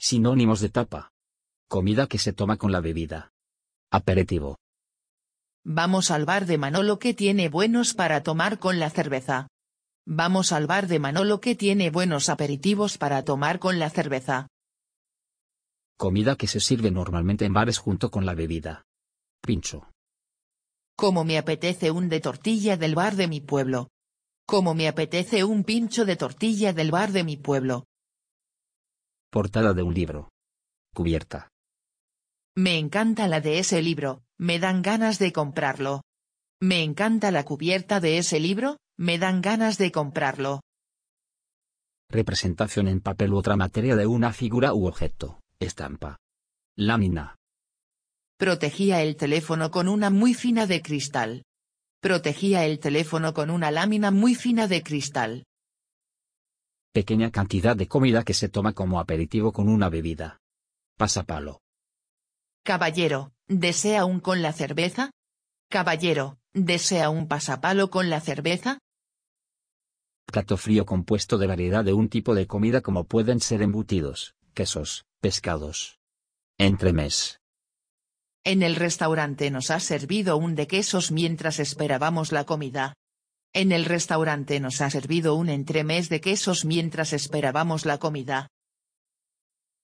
Sinónimos de tapa. Comida que se toma con la bebida. Aperitivo. Vamos al bar de Manolo que tiene buenos para tomar con la cerveza. Vamos al bar de Manolo que tiene buenos aperitivos para tomar con la cerveza. Comida que se sirve normalmente en bares junto con la bebida. Pincho. Como me apetece un de tortilla del bar de mi pueblo. Como me apetece un pincho de tortilla del bar de mi pueblo. Portada de un libro. Cubierta. Me encanta la de ese libro, me dan ganas de comprarlo. Me encanta la cubierta de ese libro, me dan ganas de comprarlo. Representación en papel u otra materia de una figura u objeto. Estampa. Lámina. Protegía el teléfono con una muy fina de cristal. Protegía el teléfono con una lámina muy fina de cristal. Pequeña cantidad de comida que se toma como aperitivo con una bebida. Pasapalo. Caballero, ¿desea un con la cerveza? Caballero, ¿desea un pasapalo con la cerveza? Plato frío compuesto de variedad de un tipo de comida como pueden ser embutidos, quesos, pescados. Entremés. En el restaurante nos ha servido un de quesos mientras esperábamos la comida. En el restaurante nos ha servido un entremés de quesos mientras esperábamos la comida.